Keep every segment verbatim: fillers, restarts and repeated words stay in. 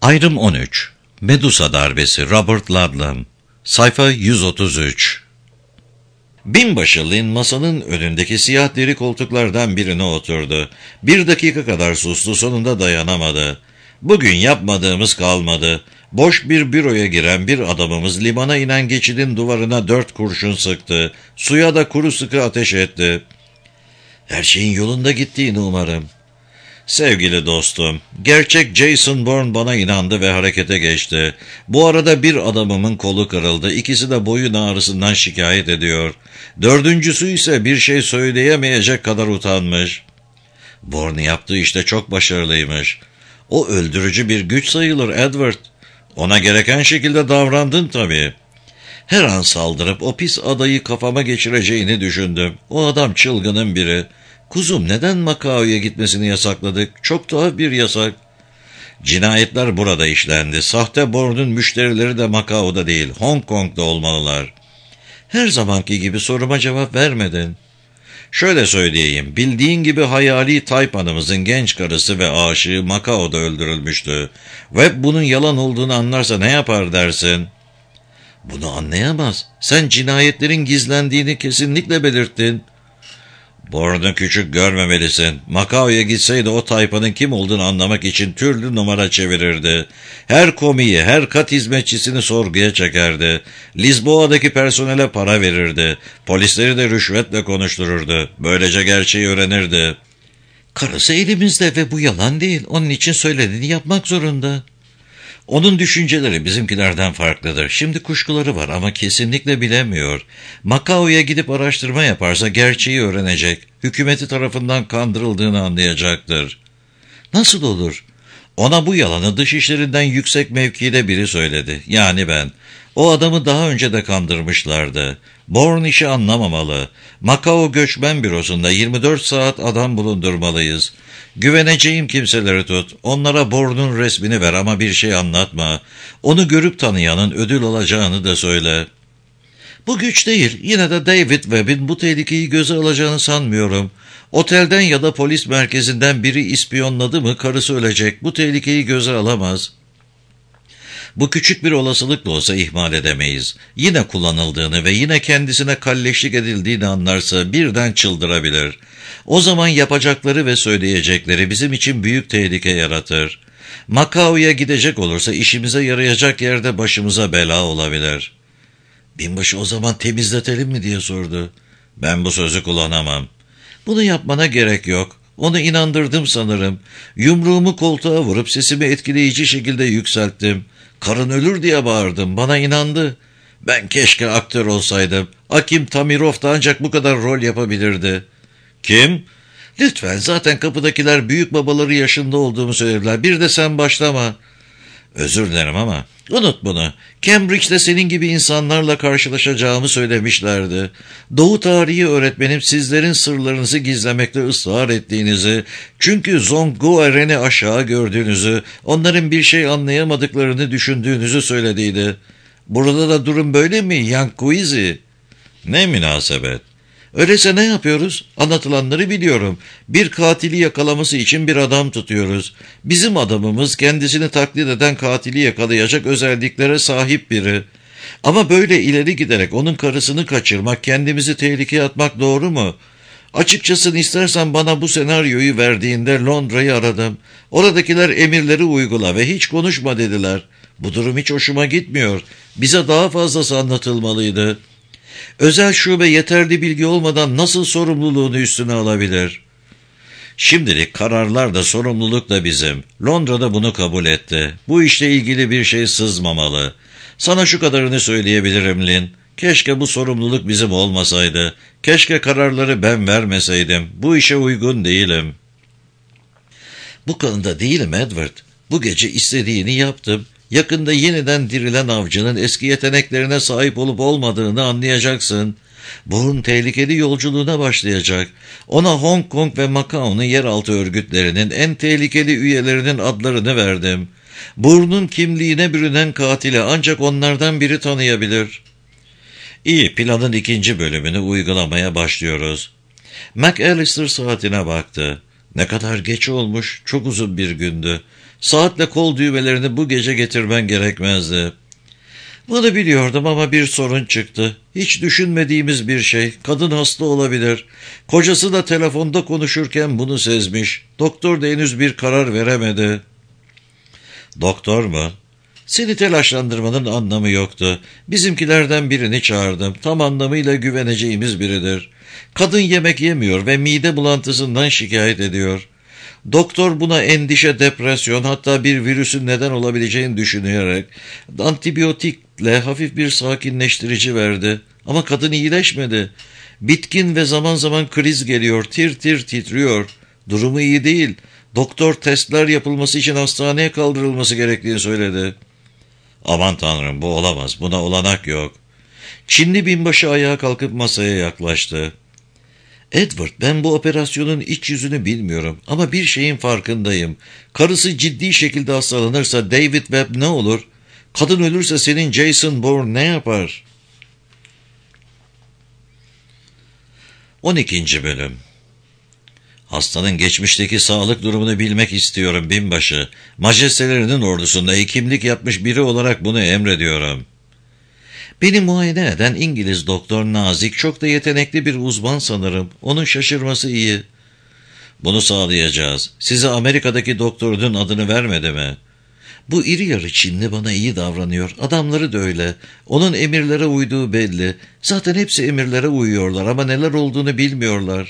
Ayrım on üç. Medusa darbesi, Robert Ludlum. Sayfa yüz otuz üç. Binbaşı Lin masanın önündeki siyah deri koltuklardan birine oturdu. Bir dakika kadar sustu, sonunda dayanamadı. Bugün yapmadığımız kalmadı. Boş bir büroya giren bir adamımız limana inen geçidin duvarına dört kurşun sıktı. Suya da kuru sıkı ateş etti. Her şeyin yolunda gittiğini umarım. Sevgili dostum, gerçek Jason Bourne bana inandı ve harekete geçti. Bu arada bir adamımın kolu kırıldı. İkisi de boyun ağrısından şikayet ediyor. Dördüncüsü ise bir şey söyleyemeyecek kadar utanmış. Bourne yaptığı işte çok başarılıymış. O öldürücü bir güç sayılır Edward. Ona gereken şekilde davrandın tabii. Her an saldırıp o pis adayı kafama geçireceğini düşündüm. O adam çılgının biri. Kuzum, neden Macao'ya gitmesini yasakladık? Çok tuhaf bir yasak. Cinayetler burada işlendi. Sahte Bourne'un müşterileri de Macao'da değil, Hong Kong'da olmalılar. Her zamanki gibi soruma cevap vermedin. Şöyle söyleyeyim, bildiğin gibi hayali Taypan'ımızın genç karısı ve aşığı Macao'da öldürülmüştü. Webb bunun yalan olduğunu anlarsa ne yapar dersin? Bunu anlayamaz. Sen cinayetlerin gizlendiğini kesinlikle belirttin. Bourne'u küçük görmemelisin. Macao'ya gitseydi o tayfanın kim olduğunu anlamak için türlü numara çevirirdi. Her komiyi, her kat hizmetçisini sorguya çekerdi. Lisboa'daki personele para verirdi. Polisleri de rüşvetle konuştururdu. Böylece gerçeği öğrenirdi. Karısı elimizde ve bu yalan değil. Onun için söylediğini yapmak zorunda. Onun düşünceleri bizimkilerden farklıdır. Şimdi kuşkuları var ama kesinlikle bilemiyor. Macao'ya gidip araştırma yaparsa gerçeği öğrenecek. Hükümeti tarafından kandırıldığını anlayacaktır. Nasıl olur? Ona bu yalanı dışişlerinden yüksek mevkide biri söyledi. Yani ben. O adamı daha önce de kandırmışlardı. Bourne işi anlamamalı. Macao göçmen bürosunda yirmi dört saat adam bulundurmalıyız. Güveneceğim kimseleri tut. Onlara Bourne'un resmini ver ama bir şey anlatma. Onu görüp tanıyanın ödül alacağını da söyle. Bu güç değil. Yine de David Webb'in bu tehlikeyi göze alacağını sanmıyorum. Otelden ya da polis merkezinden biri ispiyonladı mı karısı ölecek. Bu tehlikeyi göze alamaz. Bu küçük bir olasılık da olsa ihmal edemeyiz. Yine kullanıldığını ve yine kendisine kalleşlik edildiğini anlarsa birden çıldırabilir. O zaman yapacakları ve söyleyecekleri bizim için büyük tehlike yaratır. Macao'ya gidecek olursa işimize yarayacak yerde başımıza bela olabilir. Binbaşı o zaman temizletelim mi diye sordu. Ben bu sözü kullanamam. Bunu yapmana gerek yok. Onu inandırdım sanırım. Yumruğumu koltuğa vurup sesimi etkileyici şekilde yükselttim. Karın ölür diye bağırdım. Bana inandı. Ben keşke aktör olsaydım. Akim Tamirov da ancak bu kadar rol yapabilirdi. Kim? Lütfen, zaten kapıdakiler büyük babaları yaşında olduğumu söylediler. Bir de sen başlama. Özür dilerim ama unut bunu. Cambridge'de senin gibi insanlarla karşılaşacağımı söylemişlerdi. Doğu tarihi öğretmenim sizlerin sırlarınızı gizlemekte ısrar ettiğinizi, çünkü Zongueren'i aşağı gördüğünüzü, onların bir şey anlayamadıklarını düşündüğünüzü söylediydi. Burada da durum böyle mi Yankuizi? Ne münasebet. Öyleyse ne yapıyoruz? Anlatılanları biliyorum. Bir katili yakalaması için bir adam tutuyoruz. Bizim adamımız kendisini taklit eden katili yakalayacak özelliklere sahip biri. Ama böyle ileri giderek onun karısını kaçırmak, kendimizi tehlikeye atmak doğru mu? Açıkçası istersen bana bu senaryoyu verdiğinde Londra'yı aradım. Oradakiler emirleri uygula ve hiç konuşma dediler. Bu durum hiç hoşuma gitmiyor. Bize daha fazlası anlatılmalıydı. Özel şube yeterli bilgi olmadan nasıl sorumluluğunu üstüne alabilir? Şimdilik kararlar da sorumluluk da bizim. Londra'da bunu kabul etti. Bu işle ilgili bir şey sızmamalı. Sana şu kadarını söyleyebilirim Lin. Keşke bu sorumluluk bizim olmasaydı. Keşke kararları ben vermeseydim. Bu işe uygun değilim. Bu konuda değilim Edward. Bu gece istediğini yaptım. Yakında yeniden dirilen avcının eski yeteneklerine sahip olup olmadığını anlayacaksın. Bourne tehlikeli yolculuğuna başlayacak. Ona Hong Kong ve Macao'nun yeraltı örgütlerinin en tehlikeli üyelerinin adlarını verdim. Bourne'un kimliğine bürünen katili ancak onlardan biri tanıyabilir. İyi, planın ikinci bölümünü uygulamaya başlıyoruz. McAllister saatine baktı. Ne kadar geç olmuş, çok uzun bir gündü. Saatle kol düğmelerini bu gece getirmen gerekmezdi. Bunu biliyordum ama bir sorun çıktı. Hiç düşünmediğimiz bir şey. Kadın hasta olabilir. Kocası da telefonda konuşurken bunu sezmiş. Doktor da henüz bir karar veremedi. Doktor mu? Seni telaşlandırmanın anlamı yoktu. Bizimkilerden birini çağırdım. Tam anlamıyla güveneceğimiz biridir. Kadın yemek yemiyor ve mide bulantısından şikayet ediyor. Doktor buna endişe, depresyon, hatta bir virüsün neden olabileceğini düşünerek antibiyotikle hafif bir sakinleştirici verdi. Ama kadın iyileşmedi. Bitkin ve zaman zaman kriz geliyor, tir tir titriyor. Durumu iyi değil. Doktor testler yapılması için hastaneye kaldırılması gerektiğini söyledi. Aman tanrım, bu olamaz, buna olanak yok. Çinli binbaşı ayağa kalkıp masaya yaklaştı. Edward, ben bu operasyonun iç yüzünü bilmiyorum ama bir şeyin farkındayım. Karısı ciddi şekilde hastalanırsa David Webb ne olur? Kadın ölürse senin Jason Bourne ne yapar? on ikinci Bölüm. Hastanın geçmişteki sağlık durumunu bilmek istiyorum binbaşı. Majestelerinin ordusunda hekimlik yapmış biri olarak bunu emrediyorum. Beni muayene eden İngiliz doktor nazik, çok da yetenekli bir uzman sanırım. Onun şaşırması iyi. Bunu sağlayacağız. Size Amerika'daki doktorun adını vermedi mi? Bu iri yarı Çinli bana iyi davranıyor. Adamları da öyle. Onun emirlere uyduğu belli. Zaten hepsi emirlere uyuyorlar ama neler olduğunu bilmiyorlar.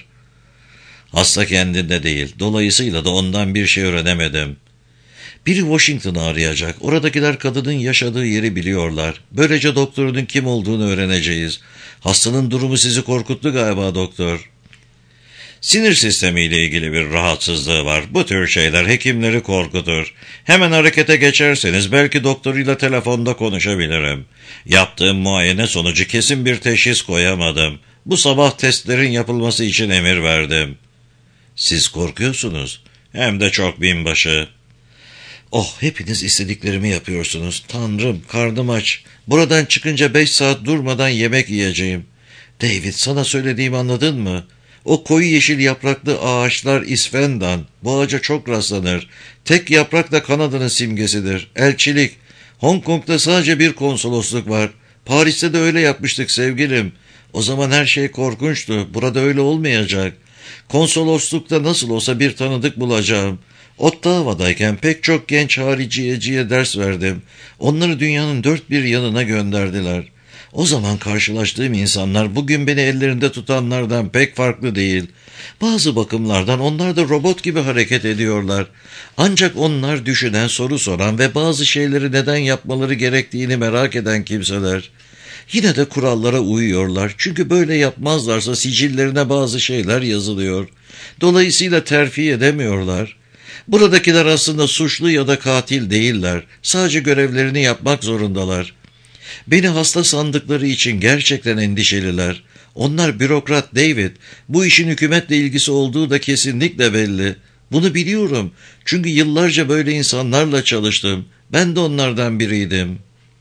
Hasta kendinde değil. Dolayısıyla da ondan bir şey öğrenemedim. Biri Washington'ı arayacak. Oradakiler kadının yaşadığı yeri biliyorlar. Böylece doktorun kim olduğunu öğreneceğiz. Hastanın durumu sizi korkuttu galiba doktor. Sinir sistemiyle ilgili bir rahatsızlığı var. Bu tür şeyler hekimleri korkutur. Hemen harekete geçerseniz belki doktoruyla telefonda konuşabilirim. Yaptığım muayene sonucu kesin bir teşhis koyamadım. Bu sabah testlerin yapılması için emir verdim. Siz korkuyorsunuz. Hem de çok binbaşı. Oh, hepiniz istediklerimi yapıyorsunuz. Tanrım, karnım aç. Buradan çıkınca beş saat durmadan yemek yiyeceğim. David, sana söylediğimi anladın mı? O koyu yeşil yapraklı ağaçlar İsfendan. Bu ağaca çok rastlanır. Tek yaprak da Kanada'nın simgesidir. Elçilik. Hong Kong'da sadece bir konsolosluk var. Paris'te de öyle yapmıştık sevgilim. O zaman her şey korkunçtu. Burada öyle olmayacak. Konsoloslukta nasıl olsa bir tanıdık bulacağım. Ottawa'dayken pek çok genç hariciyeciye ders verdim. Onları dünyanın dört bir yanına gönderdiler. O zaman karşılaştığım insanlar bugün beni ellerinde tutanlardan pek farklı değil. Bazı bakımlardan onlar da robot gibi hareket ediyorlar. Ancak onlar düşünen, soru soran ve bazı şeyleri neden yapmaları gerektiğini merak eden kimseler. Yine de kurallara uyuyorlar. Çünkü böyle yapmazlarsa sicillerine bazı şeyler yazılıyor. Dolayısıyla terfi edemiyorlar. Buradakiler aslında suçlu ya da katil değiller. Sadece görevlerini yapmak zorundalar. Beni hasta sandıkları için gerçekten endişeliler. Onlar bürokrat David. Bu işin hükümetle ilgisi olduğu da kesinlikle belli. Bunu biliyorum. Çünkü yıllarca böyle insanlarla çalıştım. Ben de onlardan biriydim.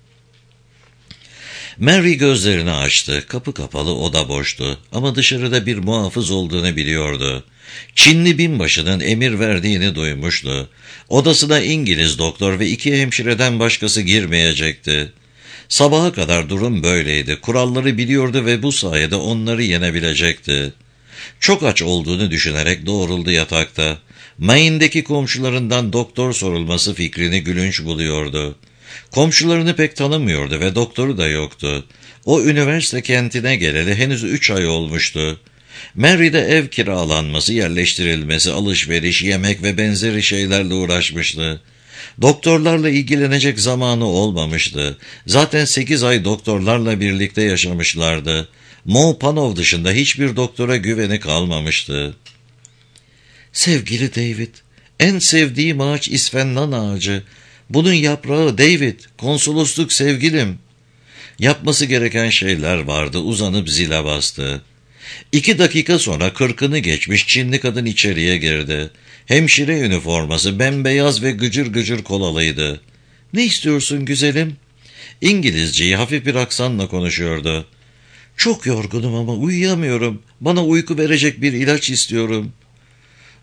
Mary gözlerini açtı. Kapı kapalı, oda boştu. Ama dışarıda bir muhafız olduğunu biliyordu. Çinli binbaşının emir verdiğini duymuştu. Odasına İngiliz doktor ve iki hemşireden başkası girmeyecekti. Sabaha kadar durum böyleydi. Kuralları biliyordu ve bu sayede onları yenebilecekti. Çok aç olduğunu düşünerek doğruldu yatakta. Maine'deki komşularından doktor sorulması fikrini gülünç buluyordu. Komşularını pek tanımıyordu ve doktoru da yoktu. O üniversite kentine geleli henüz üç ay olmuştu. Mary'de ev kiralanması, yerleştirilmesi, alışveriş, yemek ve benzeri şeylerle uğraşmıştı. Doktorlarla ilgilenecek zamanı olmamıştı. Zaten sekiz ay doktorlarla birlikte yaşamışlardı. Mo Panov dışında hiçbir doktora güveni kalmamıştı. Sevgili David, en sevdiğim ağaç İsfendan ağacı. Bunun yaprağı David, konsolosluk sevgilim. Yapması gereken şeyler vardı, uzanıp zile bastı. İki dakika sonra kırkını geçmiş Çinli kadın içeriye girdi. Hemşire üniforması bembeyaz ve gıcır gıcır kolalıydı. Ne istiyorsun güzelim? İngilizceyi hafif bir aksanla konuşuyordu. Çok yorgunum ama uyuyamıyorum. Bana uyku verecek bir ilaç istiyorum.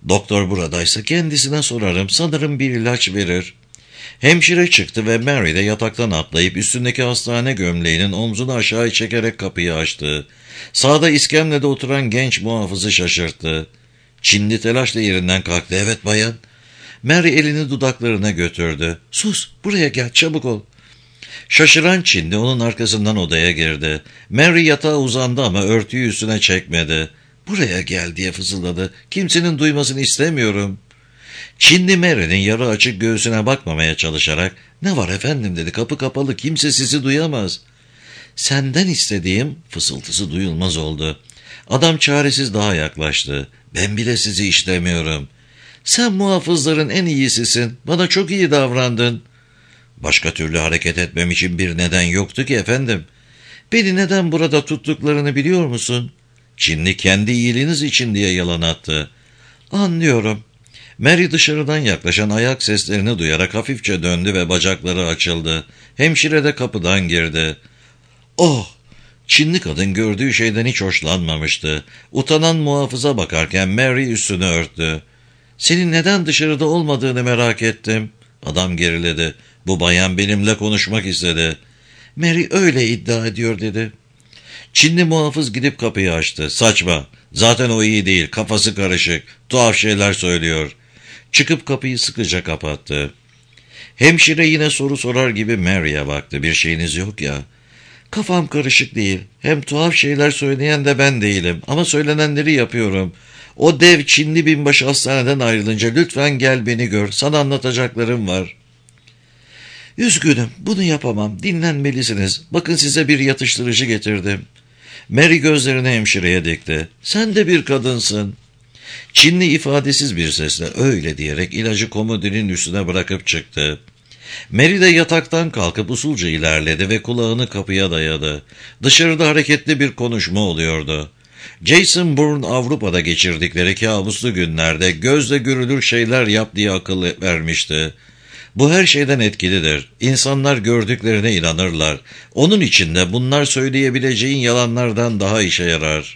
Doktor buradaysa kendisine sorarım. Sanırım bir ilaç verir. Hemşire çıktı ve Mary de yataktan atlayıp üstündeki hastane gömleğinin omzunu aşağı çekerek kapıyı açtı. Sağda iskemlede oturan genç muhafızı şaşırttı. Çinli telaşla yerinden kalktı. Evet bayan. Mary elini dudaklarına götürdü. Sus, buraya gel, çabuk ol. Şaşıran Çinli onun arkasından odaya girdi. Mary yatağa uzandı ama örtüyü üstüne çekmedi. Buraya gel diye fısıldadı. Kimsenin duymasını istemiyorum. Çinli Mary'nin yarı açık göğsüne bakmamaya çalışarak ne var efendim dedi, kapı kapalı, kimse sizi duyamaz. Senden istediğim fısıltısı duyulmaz oldu. Adam çaresiz daha yaklaştı. Ben bile sizi istemiyorum. Sen muhafızların en iyisisin. Bana çok iyi davrandın. Başka türlü hareket etmem için bir neden yoktu ki efendim. Beni neden burada tuttuklarını biliyor musun? Çinli kendi iyiliğiniz için diye yalan attı. Anlıyorum. Mary dışarıdan yaklaşan ayak seslerini duyarak hafifçe döndü ve bacakları açıldı. Hemşire de kapıdan girdi. Oh! Çinli kadın gördüğü şeyden hiç hoşlanmamıştı. Utanan muhafıza bakarken Mary üstünü örttü. Senin neden dışarıda olmadığını merak ettim. Adam geriledi. Bu bayan benimle konuşmak istedi. Mary öyle iddia ediyor dedi. Çinli muhafız gidip kapıyı açtı. Saçma. Zaten o iyi değil. Kafası karışık. Tuhaf şeyler söylüyor. Çıkıp kapıyı sıkıca kapattı. Hemşire yine soru sorar gibi Mary'e baktı. Bir şeyiniz yok ya. Kafam karışık değil. Hem tuhaf şeyler söyleyen de ben değilim. Ama söylenenleri yapıyorum. O dev Çinli binbaşı hastaneden ayrılınca lütfen gel beni gör. Sana anlatacaklarım var. Üzgünüm, bunu yapamam. Dinlenmelisiniz. Bakın size bir yatıştırıcı getirdim. Mary gözlerini hemşireye dikti. Sen de bir kadınsın. Çinli ifadesiz bir sesle öyle diyerek ilacı komodinin üstüne bırakıp çıktı. Mary de yataktan kalkıp usulca ilerledi ve kulağını kapıya dayadı. Dışarıda hareketli bir konuşma oluyordu. Jason Bourne Avrupa'da geçirdikleri kabuslu günlerde gözle görülür şeyler yap diye akıl vermişti. Bu her şeyden etkilidir. İnsanlar gördüklerine inanırlar. Onun için de bunlar söyleyebileceğin yalanlardan daha işe yarar.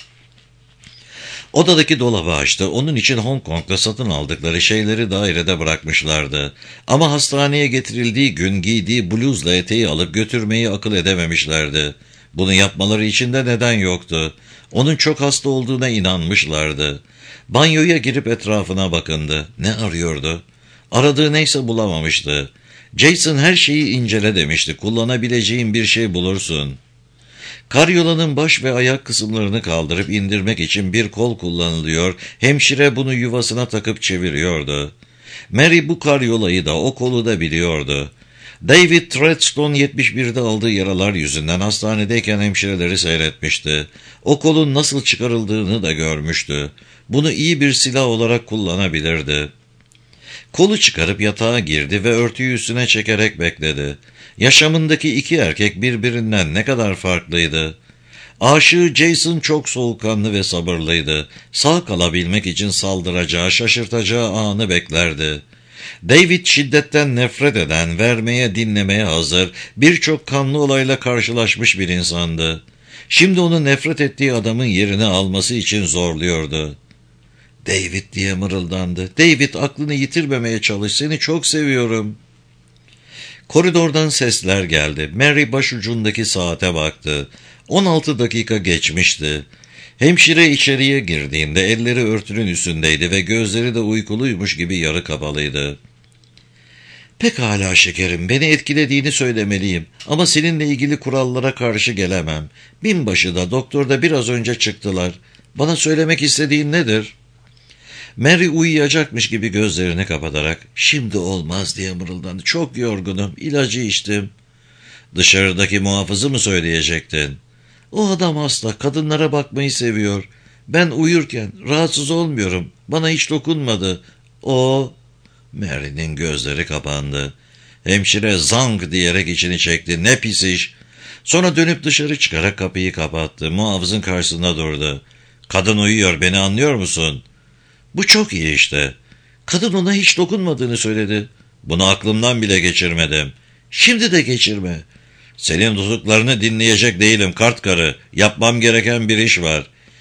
Odadaki dolabı açtı. Onun için Hong Kong'da satın aldıkları şeyleri dairede bırakmışlardı. Ama hastaneye getirildiği gün giydiği bluzla eteği alıp götürmeyi akıl edememişlerdi. Bunu yapmaları için de neden yoktu. Onun çok hasta olduğuna inanmışlardı. Banyoya girip etrafına bakındı. Ne arıyordu? Aradığı neyse bulamamıştı. Jason her şeyi incele demişti. Kullanabileceğin bir şey bulursun. Karyolanın baş ve ayak kısımlarını kaldırıp indirmek için bir kol kullanılıyor, hemşire bunu yuvasına takıp çeviriyordu. Mary bu karyolayı da o kolu da biliyordu. David Treadstone yetmiş birde aldığı yaralar yüzünden hastanedeyken hemşireleri seyretmişti. O kolun nasıl çıkarıldığını da görmüştü. Bunu iyi bir silah olarak kullanabilirdi. Kolu çıkarıp yatağa girdi ve örtüyü üstüne çekerek bekledi. Yaşamındaki iki erkek birbirinden ne kadar farklıydı. Aşığı Jason çok soğukkanlı ve sabırlıydı. Sağ kalabilmek için saldıracağı, şaşırtacağı anı beklerdi. David şiddetten nefret eden, vermeye, dinlemeye hazır, birçok kanlı olayla karşılaşmış bir insandı. Şimdi onu nefret ettiği adamın yerini alması için zorluyordu. David diye mırıldandı. David, aklını yitirmemeye çalış, seni çok seviyorum. Koridordan sesler geldi. Mary başucundaki saate baktı. on altı dakika geçmişti. Hemşire içeriye girdiğinde elleri örtünün üstündeydi ve gözleri de uykuluymuş gibi yarı kapalıydı. Pekala şekerim, beni etkilediğini söylemeliyim ama seninle ilgili kurallara karşı gelemem. Binbaşı da doktor da biraz önce çıktılar. Bana söylemek istediğin nedir? Mary uyuyacakmış gibi gözlerini kapatarak şimdi olmaz diye mırıldandı. Çok yorgunum, ilacı içtim. Dışarıdaki muhafızı mı söyleyecektin? O adam hasta, kadınlara bakmayı seviyor. Ben uyurken rahatsız olmuyorum, bana hiç dokunmadı. O... Mary'nin gözleri kapandı. Hemşire zang diyerek içini çekti. Ne pis iş. Sonra dönüp dışarı çıkarak kapıyı kapattı. Muhafızın karşısında durdu. Kadın uyuyor, beni anlıyor musun? Bu çok iyi işte. Kadın ona hiç dokunmadığını söyledi. Bunu aklımdan bile geçirmedim. Şimdi de geçirme. Senin tutuklarını dinleyecek değilim kart karı. Yapmam gereken bir iş var.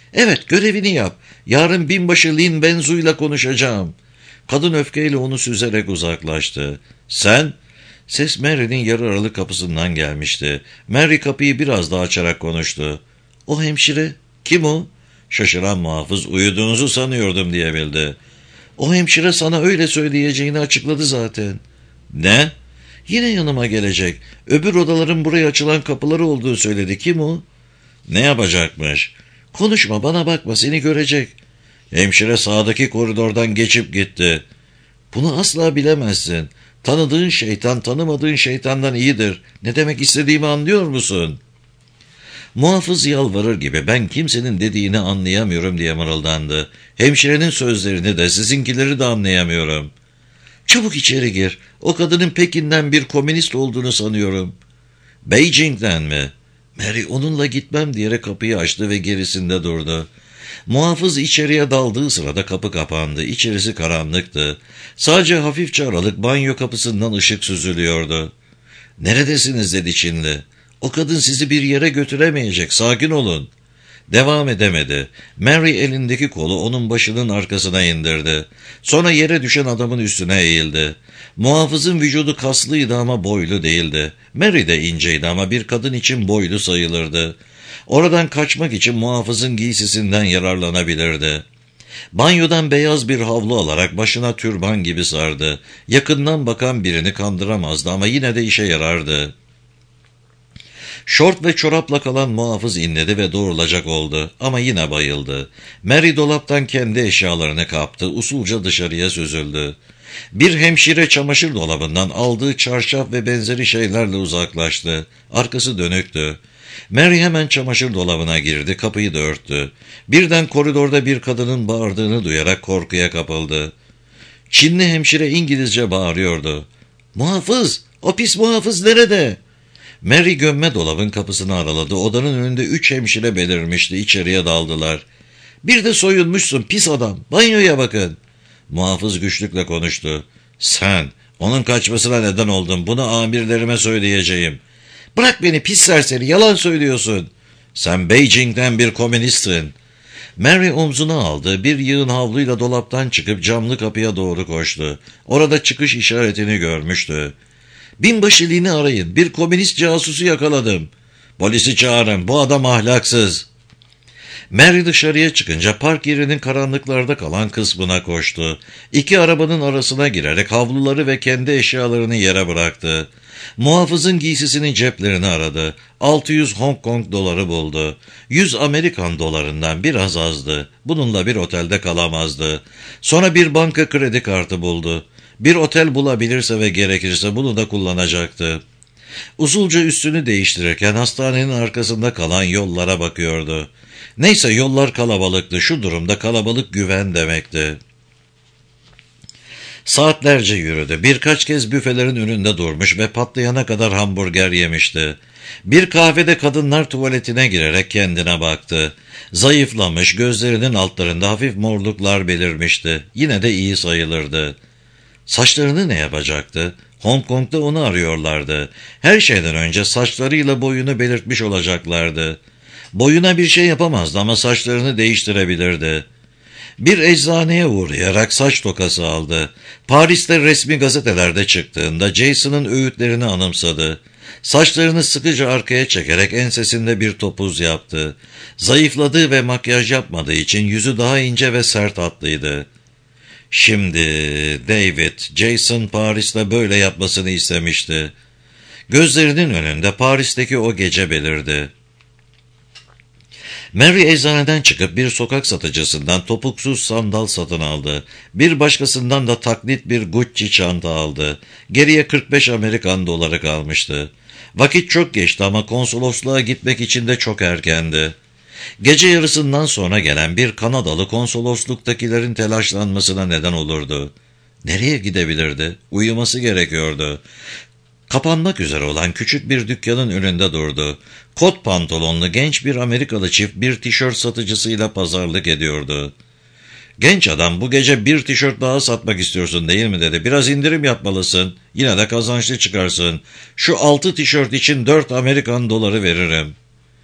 Evet, görevini yap. Yarın binbaşı Lin Benzu'yla konuşacağım. Kadın öfkeyle onu süzerek uzaklaştı. Sen? Ses Mary'nin yarı aralık kapısından gelmişti. Mary kapıyı biraz daha açarak konuştu. O hemşire. Kim o? Şaşıran muhafız uyuduğunuzu sanıyordum diyebildi. O hemşire sana öyle söyleyeceğini açıkladı zaten. Ne? Yine yanıma gelecek. Öbür odaların buraya açılan kapıları olduğu söyledi. Kim o? Ne yapacakmış? Konuşma, bana bakma, seni görecek. Hemşire sağdaki koridordan geçip gitti. Bunu asla bilemezsin. Tanıdığın şeytan tanımadığın şeytandan iyidir. Ne demek istediğimi anlıyor musun? Muhafız yalvarır gibi ben kimsenin dediğini anlayamıyorum diye mırıldandı. Hemşirenin sözlerini de sizinkileri de anlayamıyorum. Çabuk içeri gir. O kadının Pekin'den bir komünist olduğunu sanıyorum. Beijing'den mi? Mary onunla gitmem diyerek kapıyı açtı ve gerisinde durdu. Muhafız içeriye daldığı sırada kapı kapandı. İçerisi karanlıktı. Sadece hafifçe aralık banyo kapısından ışık süzülüyordu. Neredesiniz dedi Çinli. O kadın sizi bir yere götüremeyecek. Sakin olun. Devam edemedi. Mary elindeki kolu onun başının arkasına indirdi. Sonra yere düşen adamın üstüne eğildi. Muhafızın vücudu kaslıydı ama boylu değildi. Mary de inceydi ama bir kadın için boylu sayılırdı. Oradan kaçmak için muhafızın giysisinden yararlanabilirdi. Banyodan beyaz bir havlu alarak başına türban gibi sardı. Yakından bakan birini kandıramazdı ama yine de işe yarardı. Şort ve çorapla kalan muhafız inledi ve doğrulacak oldu ama yine bayıldı. Mary dolaptan kendi eşyalarını kaptı, usulca dışarıya süzüldü. Bir hemşire çamaşır dolabından aldığı çarşaf ve benzeri şeylerle uzaklaştı. Arkası dönüktü. Mary hemen çamaşır dolabına girdi, kapıyı da örttü. Birden koridorda bir kadının bağırdığını duyarak korkuya kapıldı. Çinli hemşire İngilizce bağırıyordu. ''Muhafız! O pis muhafız nerede?'' Mary gömme dolabın kapısını araladı. Odanın önünde üç hemşire belirmişti. İçeriye daldılar. ''Bir de soyunmuşsun pis adam. Banyoya bakın.'' Muhafız güçlükle konuştu. ''Sen onun kaçmasına neden oldun. Bunu amirlerime söyleyeceğim.'' ''Bırak beni pis serseri. Yalan söylüyorsun.'' ''Sen Beijing'den bir komünistsin.'' Mary omzuna aldı. Bir yığın havluyla dolaptan çıkıp camlı kapıya doğru koştu. Orada çıkış işaretini görmüştü. ''Binbaşı Lin'i arayın. Bir komünist casusu yakaladım.'' ''Polisi çağırın. Bu adam ahlaksız.'' Mary dışarıya çıkınca park yerinin karanlıklarda kalan kısmına koştu. İki arabanın arasına girerek havluları ve kendi eşyalarını yere bıraktı. Muhafızın giysisinin ceplerini aradı. altı yüz Hong Kong doları buldu. yüz Amerikan dolarından biraz azdı. Bununla bir otelde kalamazdı. Sonra bir banka kredi kartı buldu. Bir otel bulabilirse ve gerekirse bunu da kullanacaktı. Usulca üstünü değiştirirken hastanenin arkasında kalan yollara bakıyordu. Neyse yollar kalabalıktı. Şu durumda kalabalık güven demekti. Saatlerce yürüdü. Birkaç kez büfelerin önünde durmuş ve patlayana kadar hamburger yemişti. Bir kahvede kadınlar tuvaletine girerek kendine baktı. Zayıflamış, gözlerinin altlarında hafif morluklar belirmişti. Yine de iyi sayılırdı. Saçlarını ne yapacaktı? Hong Kong'da onu arıyorlardı. Her şeyden önce saçlarıyla boyunu belirtmiş olacaklardı. Boyuna bir şey yapamazdı ama saçlarını değiştirebilirdi. Bir eczaneye uğrayarak saç tokası aldı. Paris'te resmi gazetelerde çıktığında Jason'ın öğütlerini anımsadı. Saçlarını sıkıca arkaya çekerek ensesinde bir topuz yaptı. Zayıfladığı ve makyaj yapmadığı için yüzü daha ince ve sert hatlıydı. Şimdi David, Jason Paris'te böyle yapmasını istemişti. Gözlerinin önünde Paris'teki o gece belirdi. Mary eczaneden çıkıp bir sokak satıcısından topuksuz sandal satın aldı. Bir başkasından da taklit bir Gucci çanta aldı. Geriye kırk beş Amerikan doları kalmıştı. Vakit çok geçti ama konsolosluğa gitmek için de çok erkendi. Gece yarısından sonra gelen bir Kanadalı konsolosluktakilerin telaşlanmasına neden olurdu. Nereye gidebilirdi? Uyuması gerekiyordu. Kapanmak üzere olan küçük bir dükkanın önünde durdu. Kot pantolonlu genç bir Amerikalı çift bir tişört satıcısıyla pazarlık ediyordu. Genç adam, bu gece bir tişört daha satmak istiyorsun değil mi dedi. Biraz indirim yapmalısın. Yine de kazançlı çıkarsın. Şu altı tişört için dört Amerikan doları veririm.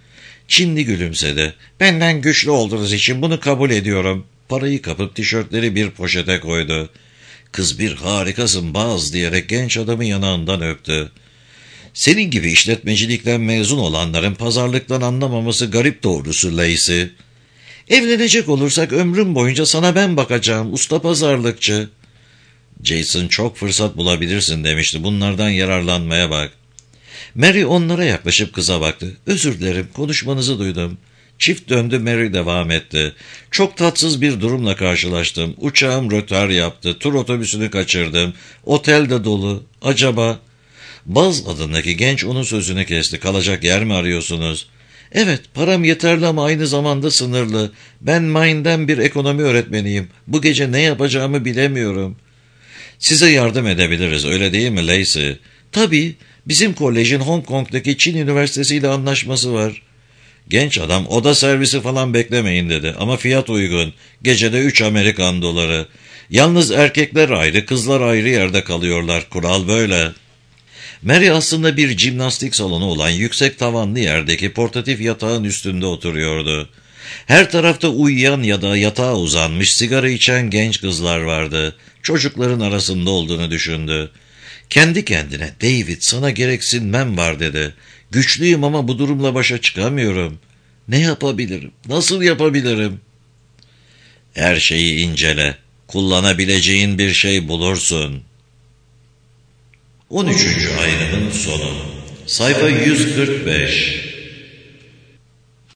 Şimdi gülümsedi. Benden güçlü olduğunuz için bunu kabul ediyorum. Parayı kapıp tişörtleri bir poşete koydu. Kız bir harikasın Baz diyerek genç adamı yanağından öptü. Senin gibi işletmecilikten mezun olanların pazarlıktan anlamaması garip doğrusu Lacey. Evlenecek olursak ömrüm boyunca sana ben bakacağım, usta pazarlıkçı. Jason çok fırsat bulabilirsin demişti, bunlardan yararlanmaya bak. Mary onlara yaklaşıp kıza baktı. Özür dilerim, konuşmanızı duydum. Çift döndü, Mary devam etti. Çok tatsız bir durumla karşılaştım. Uçağım rötar yaptı, tur otobüsünü kaçırdım. Otel de dolu. Acaba... Baz adındaki genç onun sözünü kesti. Kalacak yer mi arıyorsunuz? Evet, param yeterli ama aynı zamanda sınırlı. Ben Maine'den bir ekonomi öğretmeniyim. Bu gece ne yapacağımı bilemiyorum. Size yardım edebiliriz, öyle değil mi Lacey? Tabii, bizim kolejin Hong Kong'daki Çin Üniversitesi ile anlaşması var. Genç adam, oda servisi falan beklemeyin dedi ama fiyat uygun. Gecede üç Amerikan doları. Yalnız erkekler ayrı, kızlar ayrı yerde kalıyorlar. Kural böyle. Mary aslında bir jimnastik salonu olan yüksek tavanlı yerdeki portatif yatağın üstünde oturuyordu. Her tarafta uyuyan ya da yatağa uzanmış sigara içen genç kızlar vardı. Çocukların arasında olduğunu düşündü. Kendi kendine, David sana gereksinmem var dedi. Güçlüyüm ama bu durumla başa çıkamıyorum. Ne yapabilirim? Nasıl yapabilirim? Her şeyi incele. Kullanabileceğin bir şey bulursun. on üçüncü ayrımın sonu. Sayfa yüz kırk beş.